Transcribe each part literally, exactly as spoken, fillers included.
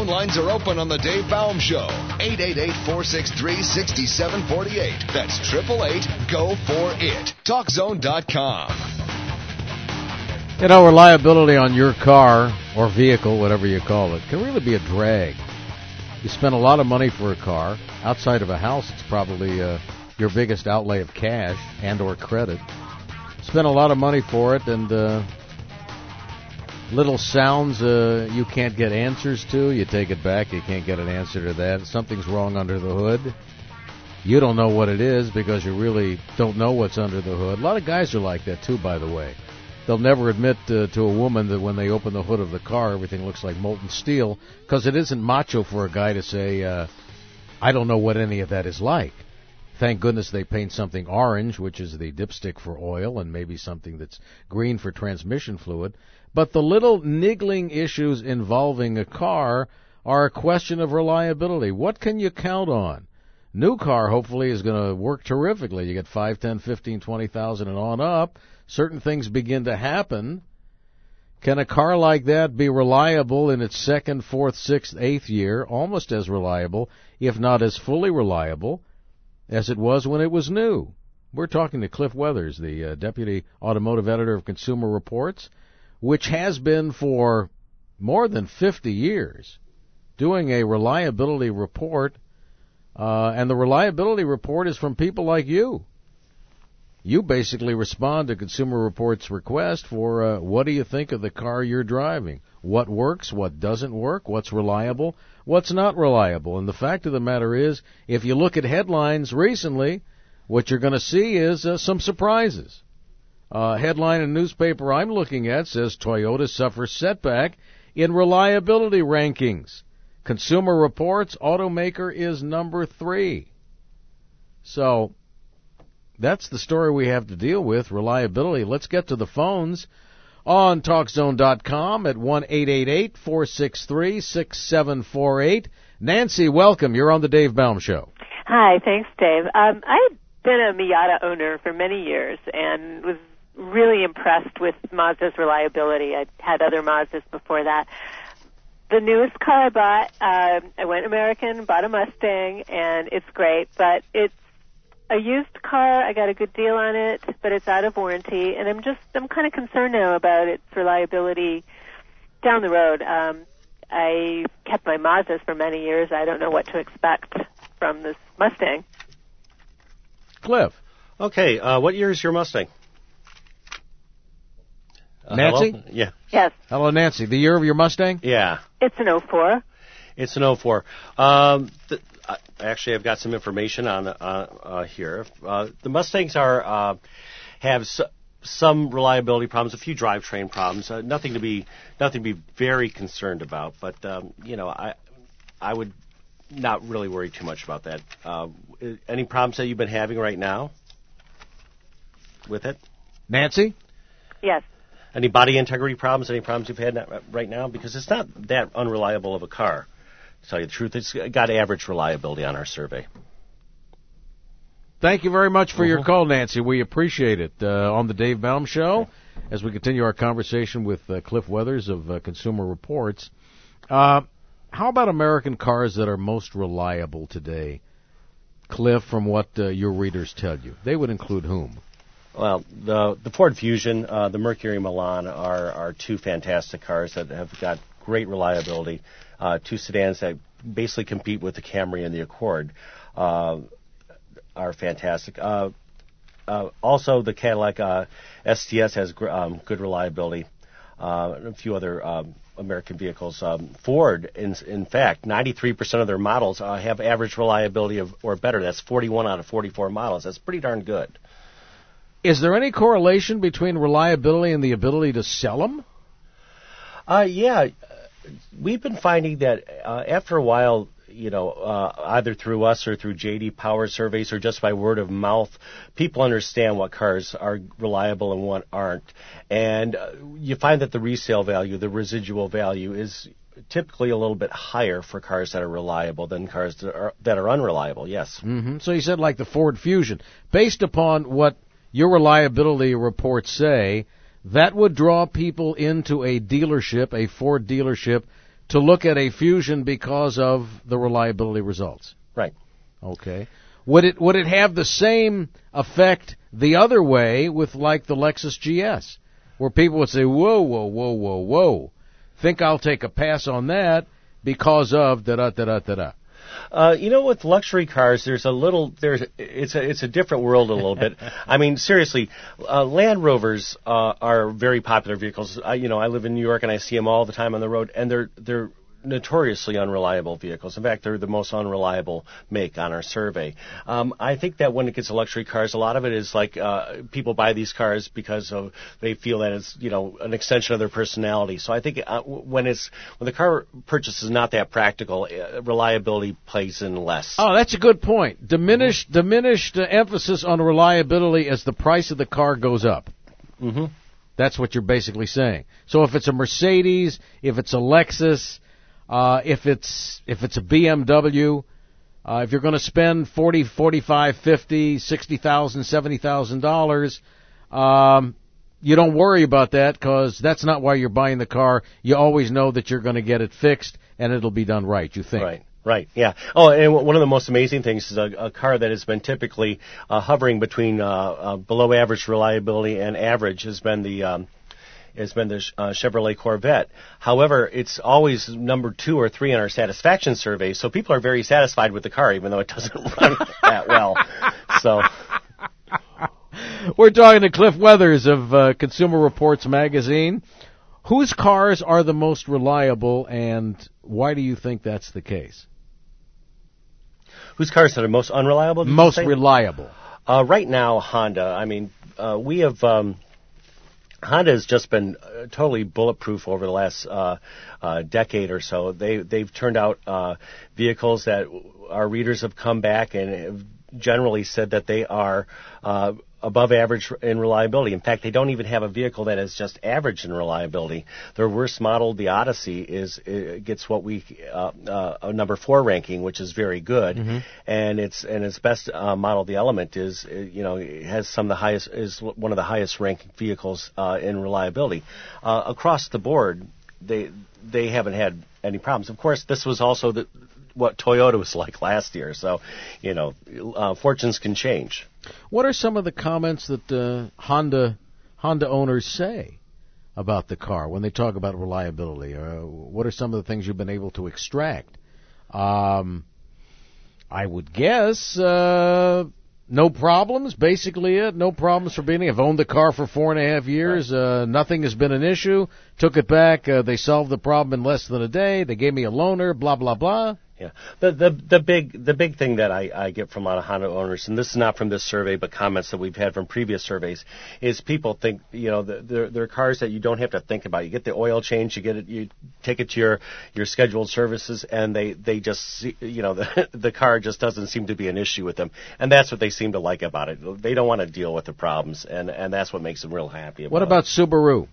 phone lines are open on the Dave Baum Show. eight eight eight, four six three, six seven four eight. That's eight eight eight, G O for it. talk zone dot com. You know, reliability on your car or vehicle, whatever you call it, can really be a drag. You spend a lot of money for a car. Outside of a house, it's probably uh, your biggest outlay of cash and or credit. Spend a lot of money for it, and uh, little sounds uh, you can't get answers to. You take it back, you can't get an answer to that. Something's wrong under the hood. You don't know what it is because you really don't know what's under the hood. A lot of guys are like that, too, by the way. They'll never admit uh, to a woman that when they open the hood of the car, everything looks like molten steel, because it isn't macho for a guy to say, uh, I don't know what any of that is like. Thank goodness they paint something orange, which is the dipstick for oil, and maybe something that's green for transmission fluid. But the little niggling issues involving a car are a question of reliability. What can you count on? New car, hopefully, is going to work terrifically. You get five, ten, fifteen, twenty thousand and on up. Certain things begin to happen. Can a car like that be reliable in its second, fourth, sixth, eighth year? Almost as reliable, if not as fully reliable, as it was when it was new. We're talking to Cliff Weathers, the uh, Deputy Automotive Editor of Consumer Reports, which has been for more than fifty years doing a reliability report, uh, and the reliability report is from people like you. You basically respond to Consumer Reports' request for uh, what do you think of the car you're driving? What works, what doesn't work, what's reliable, what's not reliable. And the fact of the matter is, if you look at headlines recently, what you're going to see is uh, some surprises. Uh, headline in a newspaper I'm looking at says Toyota suffers setback in reliability rankings. Consumer Reports, automaker is number three. So that's the story we have to deal with, reliability. Let's get to the phones on talk zone dot com at one eight eight eight, four six three, six seven four eight. Nancy, welcome. You're on the Dave Baum Show. Hi, thanks, Dave. Um, I've been a Miata owner for many years and was really impressed with Mazda's reliability. I'd had other Mazdas before that. The newest car I bought, uh, I went American, bought a Mustang, and it's great, but it's a used car. I got a good deal on it, but it's out of warranty, and I'm just, I'm kind of concerned now about its reliability down the road. Um, I kept my Mazdas for many years. I don't know what to expect from this Mustang. Cliff. Okay, uh, what year is your Mustang? Uh, Nancy? Hello? Yeah. Yes. Hello, Nancy. The year of your Mustang? Yeah. It's an oh four. It's an oh four. Um, th- uh, actually, I've got some information on uh, uh, here. Uh, the Mustangs are uh, have s- some reliability problems, a few drivetrain problems. Uh, nothing to be nothing to be very concerned about. But um, you know, I I would not really worry too much about that. Uh, any problems that you've been having right now with it? Nancy? Yes. Any body integrity problems? Any problems you've had right now? Because it's not that unreliable of a car. To tell you the truth, it's got average reliability on our survey. Thank you very much for uh-huh. your call, Nancy. We appreciate it. Uh, on the Dave Baum Show, as we continue our conversation with uh, Cliff Weathers of uh, Consumer Reports. Uh, how about American cars that are most reliable today? Cliff, from what uh, your readers tell you. They would include whom? Well, the the Ford Fusion, uh, the Mercury Milan are, are two fantastic cars that have got great reliability. Uh, two sedans that basically compete with the Camry and the Accord uh, are fantastic. Uh, uh, also, the Cadillac uh, S T S has gr- um, good reliability. Uh, and a few other um, American vehicles. Um, Ford, in, in fact, ninety-three percent of their models uh, have average reliability of or better. That's forty-one out of forty-four models. That's pretty darn good. Is there any correlation between reliability and the ability to sell them? Uh, yeah. We've been finding that uh, after a while, you know, uh, either through us or through J D Power surveys or just by word of mouth, people understand what cars are reliable and what aren't. And uh, you find that the resale value, the residual value, is typically a little bit higher for cars that are reliable than cars that are, that are unreliable, yes. Mm-hmm. So you said like the Ford Fusion. Based upon what your reliability reports say, that would draw people into a dealership, a Ford dealership, to look at a Fusion because of the reliability results. Right. Okay. Would it would it have the same effect the other way with like the Lexus G S, where people would say, whoa, whoa, whoa, whoa, whoa, think I'll take a pass on that because of da da da da da da. Uh, you know, with luxury cars, there's a little, there's, it's a, it's a different world a little bit. I mean, seriously, uh, Land Rovers uh, are very popular vehicles. I, you know, I live in New York and I see them all the time on the road, and they're they're notoriously unreliable vehicles. In fact, they're the most unreliable make on our survey. Um, I think that when it gets to luxury cars, a lot of it is like uh, people buy these cars because of they feel that it's, you know, an extension of their personality. So I think uh, when it's when the car purchase is not that practical, uh, reliability plays in less. Oh, that's a good point. Diminished mm-hmm. diminished uh, emphasis on reliability as the price of the car goes up. Mm-hmm. That's what you're basically saying. So if it's a Mercedes, if it's a Lexus, Uh, if it's if it's a B M W, uh, if you're going to spend forty, forty-five, fifty, sixty thousand, seventy thousand dollars, um, you don't worry about that because that's not why you're buying the car. You always know that you're going to get it fixed and it'll be done right. You think? Right. Right, yeah. Oh, and one of the most amazing things is a, a car that has been typically uh, hovering between uh, uh, below average reliability and average has been the um, has been the uh, Chevrolet Corvette. However, it's always number two or three in our satisfaction survey, so people are very satisfied with the car, even though it doesn't run that well. So, we're talking to Cliff Weathers of uh, Consumer Reports magazine. Whose cars are the most reliable, and why do you think that's the case? Whose cars are the most unreliable? Most reliable. Uh, right now, Honda. I mean, uh, we have. Um, Honda has just been uh, totally bulletproof over the last uh, uh, decade or so. They they've turned out uh, vehicles that our readers have come back and have generally said that they are uh, above average in reliability. In fact, they don't even have a vehicle that is just average in reliability. Their worst model, the Odyssey, is uh, gets what we uh, uh, a number four ranking, which is very good. Mm-hmm. And its and its best uh, model, the Element, is uh, you know has some of the highest is one of the highest ranked vehicles uh, in reliability uh, across the board. They they haven't had any problems. Of course, this was also the what Toyota was like last year. So, you know, uh, fortunes can change. What are some of the comments that uh, Honda Honda owners say about the car when they talk about reliability? Uh, what are some of the things you've been able to extract? Um, I would guess uh, no problems, basically it. No problems for being. I've owned the car for four and a half years. Right. Uh, nothing has been an issue. Took it back. Uh, they solved the problem in less than a day. They gave me a loaner, blah, blah, blah. Yeah, the the the big the big thing that I, I get from a lot of Honda owners, and this is not from this survey, but comments that we've had from previous surveys, is people think you know they're they're cars that you don't have to think about. You get the oil change, you get it, you take it to your, your scheduled services, and they they just see, you know the the car just doesn't seem to be an issue with them, and that's what they seem to like about it. They don't want to deal with the problems, and and that's what makes them real happy about it. What about Subaru?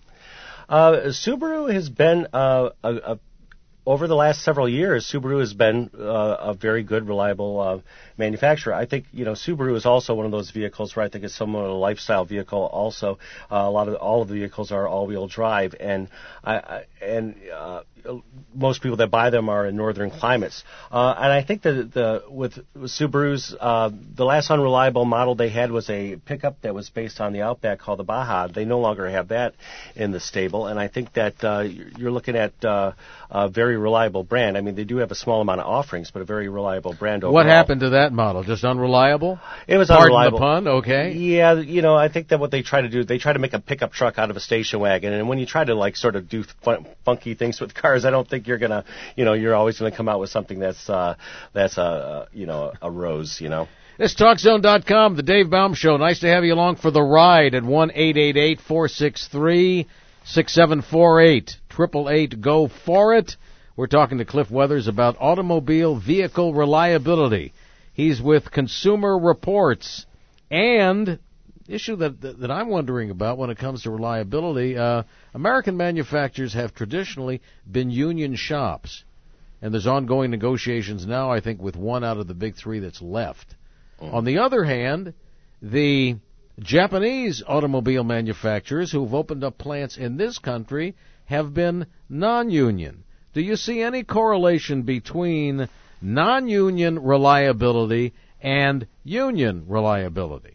Uh, Subaru has been uh, a, a Over the last several years, Subaru has been uh, a very good, reliable uh, manufacturer. I think, you know, Subaru is also one of those vehicles where I think it's somewhat of a lifestyle vehicle. Also, uh, a lot of all of the vehicles are all-wheel drive, and I, I and uh, most people that buy them are in northern climates. Uh, and I think that the with, with Subarus, uh, the last unreliable model they had was a pickup that was based on the Outback called the Baja. They no longer have that in the stable, and I think that uh, you're looking at uh, a very reliable brand. I mean, they do have a small amount of offerings, but a very reliable brand overall. What happened to that model? Just unreliable? It was Pardon unreliable. the pun, okay. Yeah, you know, I think that what they try to do, they try to make a pickup truck out of a station wagon, and when you try to, like, sort of do fun, funky things with cars, I don't think you're going to, you know, you're always going to come out with something that's, uh, that's a, you know, a rose, you know. It's Talk Zone dot com, the Dave Baum Show. Nice to have you along for the ride at one eight eight eight, four six three, six seven four eight. Triple eight, go for it. We're talking to Cliff Weathers about automobile vehicle reliability. He's with Consumer Reports. And issue that, that that I'm wondering about when it comes to reliability, uh, American manufacturers have traditionally been union shops. And there's ongoing negotiations now, I think, with one out of the big three that's left. Mm. On the other hand, the Japanese automobile manufacturers who've opened up plants in this country have been non-union. do you see any correlation between non-union reliability and union reliability?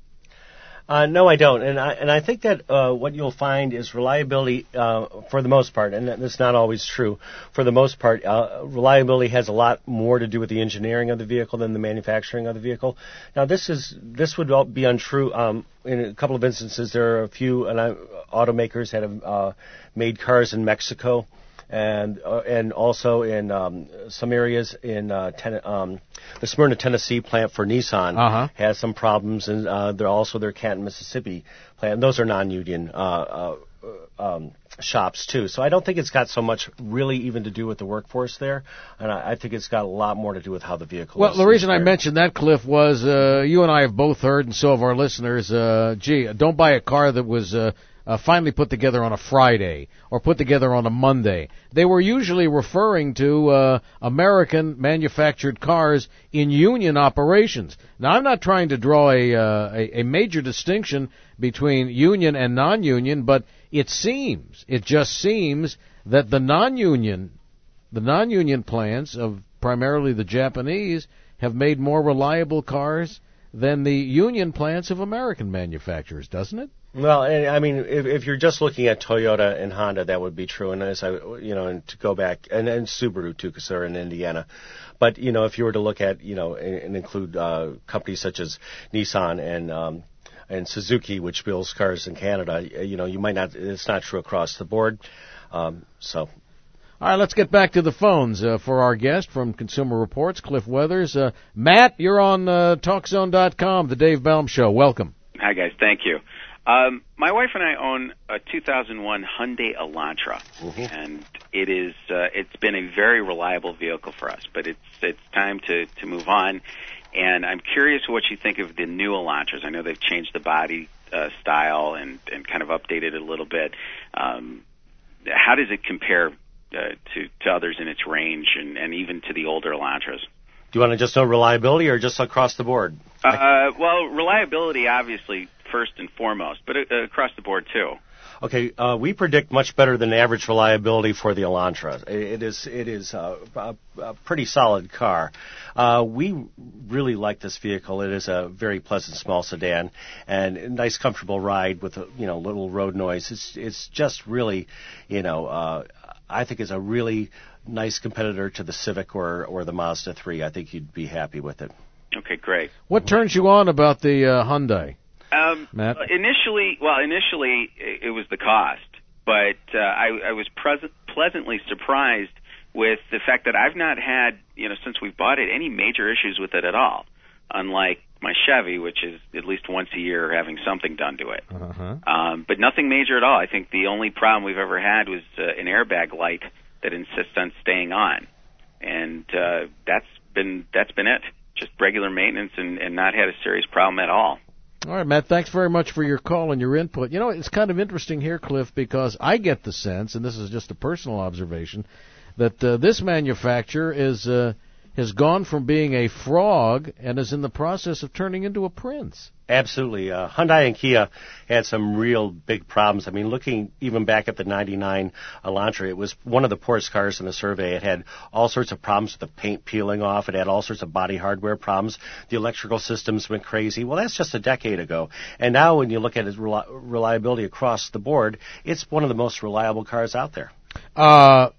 Uh, no, I don't, and I and I think that uh, what you'll find is reliability, uh, for the most part, and that's not always true. For the most part, uh, reliability has a lot more to do with the engineering of the vehicle than the manufacturing of the vehicle. Now, this is this would all be untrue. Um, in a couple of instances, there are a few and I, automakers that have uh, made cars in Mexico, and uh, and also in um, some areas in uh, ten, um, the Smyrna, Tennessee plant for Nissan uh-huh. has some problems, and uh, they're also their Canton, Mississippi plant. And those are non-union uh, uh, um, shops too. So I don't think it's got so much really even to do with the workforce there, and I, I think it's got a lot more to do with how the vehicle. Well, is the reason inspired. I mentioned that, Cliff, was uh, you and I have both heard, and so have our listeners. Uh, gee, don't buy a car that was. Uh, Uh, finally put together on a Friday or put together on a Monday. They were usually referring to uh, American manufactured cars in union operations. Now, I'm not trying to draw a, uh, a, a major distinction between union and non-union, but it seems, it just seems that the non-union, the non-union plants of primarily the Japanese have made more reliable cars than the union plants of American manufacturers, doesn't it? Well, I mean, if, if you're just looking at Toyota and Honda, that would be true. And as I, you know, and to go back, and, and Subaru too, because they're in Indiana. But you know, if you were to look at, you know, and, and include uh, companies such as Nissan and um, and Suzuki, which builds cars in Canada, you know, you might not. It's not true across the board. Um, so. All right, let's get back to the phones uh, for our guest from Consumer Reports, Cliff Weathers. Uh, Matt, you're on uh, Talk Zone dot com, the Dave Baum Show. Welcome. Hi, guys. Thank you. Um, my wife and I own a two thousand one Hyundai Elantra, mm-hmm. and it is uh, it's been a very reliable vehicle for us. But it's it's time to, to move on, and I'm curious what you think of the new Elantras. I know they've changed the body uh, style and, and kind of updated it a little bit. Um, how does it compare uh, to to others in its range, and, and even to the older Elantras? Do you want to just know reliability or just across the board? Uh, well, reliability, obviously, first and foremost, but uh, across the board, too. Okay, uh, we predict much better than average reliability for the Elantra. It is it is a, a, a pretty solid car. Uh, we really like this vehicle. It is a very pleasant small sedan and a nice, comfortable ride with a you know little road noise. It's it's just really, you know, uh, I think it's a really nice competitor to the Civic or or the Mazda three. I think you'd be happy with it. Okay, great. What turns you on about the uh, Hyundai? Um, Matt? Initially, well, initially it, it was the cost, but uh, I, I was present, pleasantly surprised with the fact that I've not had, you know, since we've bought it, any major issues with it at all. Unlike my Chevy, which is at least once a year having something done to it. Uh-huh. Um, but nothing major at all. I think the only problem we've ever had was uh, an airbag light that insists on staying on, and uh, that's been that's been it. Just regular maintenance and, and not had a serious problem at all. All right, Matt, thanks very much for your call and your input. You know, it's kind of interesting here, Cliff, because I get the sense, and this is just a personal observation, that uh, this manufacturer is uh, has gone from being a frog and is in the process of turning into a prince. Absolutely. Uh, Hyundai and Kia had some real big problems. I mean, looking even back at the ninety-nine Elantra, it was one of the poorest cars in the survey. It had all sorts of problems with the paint peeling off. It had all sorts of body hardware problems. The electrical systems went crazy. Well, that's just a decade ago. And now when you look at its reli- reliability across the board, it's one of the most reliable cars out there. Uh,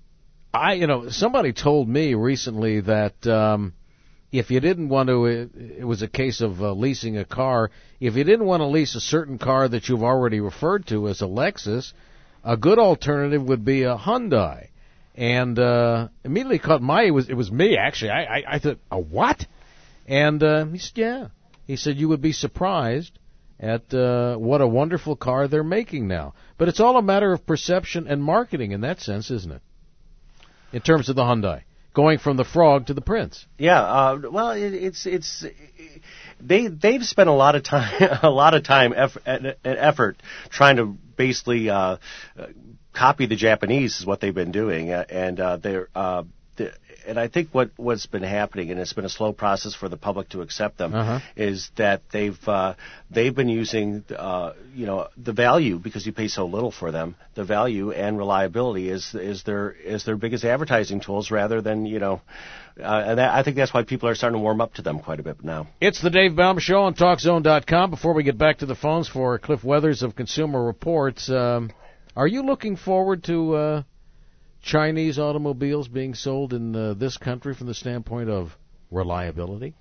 I, you know, somebody told me recently that um, if you didn't want to, it, it was a case of uh, leasing a car. If you didn't want to lease a certain car that you've already referred to as a Lexus, a good alternative would be a Hyundai. And uh, immediately caught my, it was, it was me actually. I, I, I thought, a what? And uh, he said, yeah. He said, you would be surprised at uh, what a wonderful car they're making now. But it's all a matter of perception and marketing in that sense, isn't it? In terms of the Hyundai, going from the frog to the prince. Yeah, uh, well, it, it's it's they they've spent a lot of time a lot of time eff- and effort trying to basically uh, copy the Japanese is what they've been doing, and uh, they're. Uh, and I think what what's been happening, and it's been a slow process for the public to accept them, Uh-huh. is that they've uh, they've been using uh, you know the value, because you pay so little for them. The value and reliability is is their is their biggest advertising tools, rather than you know. Uh, and that, I think that's why people are starting to warm up to them quite a bit now. It's the Dave Baum Show on Talk Zone dot com. Before we get back to the phones for Cliff Weathers of Consumer Reports, um, are you looking forward to uh, Chinese automobiles being sold in uh, this country from the standpoint of reliability?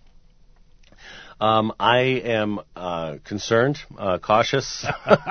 Um, I am uh, concerned, uh, cautious.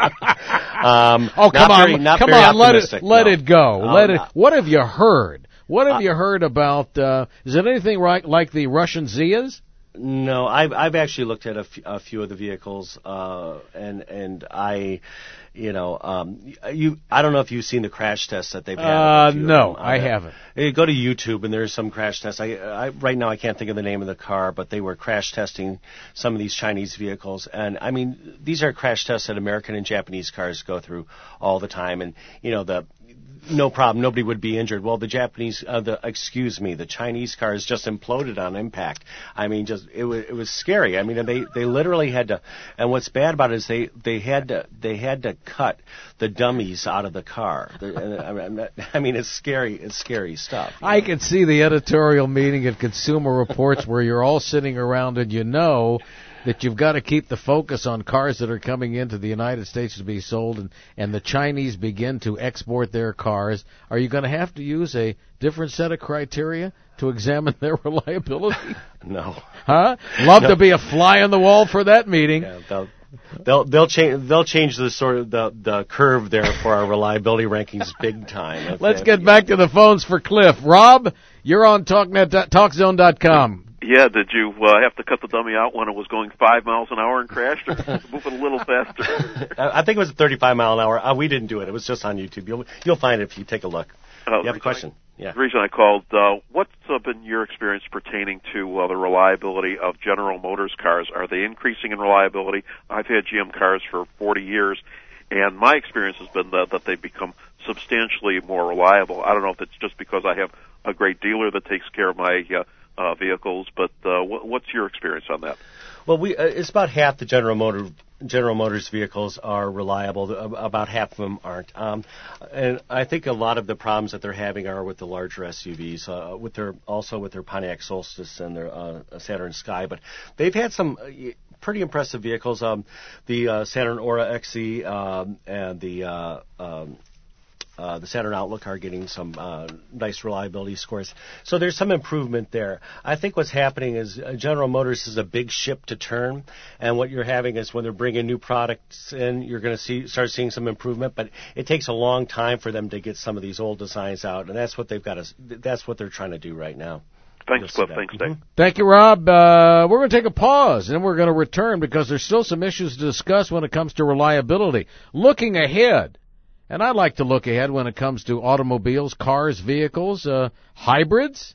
um, oh, come not very, on, not come very on, let it optimistic, let no. it go. Um, let it. What have you heard? What have uh, you heard about? Uh, is it anything right, like the Russian Zias? No, I've I've actually looked at a, f- a few of the vehicles, uh, and and I, you know, um, you I don't know if you've seen the crash tests that they've had. Uh, of a few no, of them. I Uh, haven't. You go to YouTube and there's some crash tests. I, I right now I can't think of the name of the car, but they were crash testing some of these Chinese vehicles, and I mean these are crash tests that American and Japanese cars go through all the time, and you know the. No problem. Nobody would be injured. Well, the Japanese, uh, the excuse me, the Chinese cars just imploded on impact. I mean, just it was it was scary. I mean, they they literally had to. And what's bad about it is they they had to they had to cut the dummies out of the car. The, I, mean, I'm not, I mean, it's scary. It's scary stuff. I can see the editorial meeting at Consumer Reports where you're all sitting around and you know that you've got to keep the focus on cars that are coming into the United States to be sold, and, and the Chinese begin to export their cars. Are you going to have to use a different set of criteria to examine their reliability? No. Huh? Love No. to be a fly on the wall for that meeting. Yeah, they'll they'll they'll change they'll change the sort of the the curve there for our reliability rankings big time. Let's get back to the phones for Cliff. Rob, you're on TalkNet, Talk Zone dot com. Yeah, did you uh, have to cut the dummy out when it was going five miles an hour and crashed, or move it a little faster? I think it was thirty-five mile an hour. Uh, we didn't do it. It was just on YouTube. You'll you'll find it if you take a look. Uh, you have a question? I, yeah. The reason I called, uh, what's uh, been your experience pertaining to uh, the reliability of General Motors cars? Are they increasing in reliability? I've had G M cars for forty years, and my experience has been that, that they've become substantially more reliable. I don't know if it's just because I have a great dealer that takes care of my uh, Uh, vehicles, but uh, wh- what's your experience on that? Well, we uh, it's about half the General Motor General Motors vehicles are reliable. About half of them aren't. Um, and I think a lot of the problems that they're having are with the larger S U Vs, uh, with their also with their Pontiac Solstice and their uh, Saturn Sky. But they've had some uh, pretty impressive vehicles. Um, the uh, Saturn Aura X E um, and the uh, um, Uh, the Saturn Outlook are getting some uh, nice reliability scores. So there's some improvement there. I think what's happening is uh, General Motors is a big ship to turn, and what you're having is when they're bringing new products in, you're going to see start seeing some improvement, but it takes a long time for them to get some of these old designs out, and that's what they've got to, that's what they're trying to do right now. Thanks, Cliff. Thanks, Dave. Mm-hmm. Thank you, Rob. Uh, we're going to take a pause, and then we're going to return because there's still some issues to discuss when it comes to reliability. Looking ahead. And I like to look ahead when it comes to automobiles, cars, vehicles, uh, hybrids.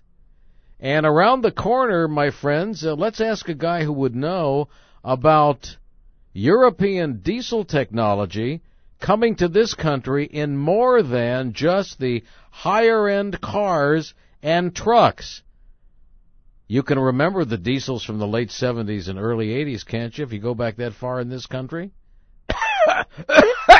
And around the corner, my friends, uh, let's ask a guy who would know about European diesel technology coming to this country in more than just the higher-end cars and trucks. You can remember the diesels from the late seventies and early eighties, can't you, if you go back that far in this country?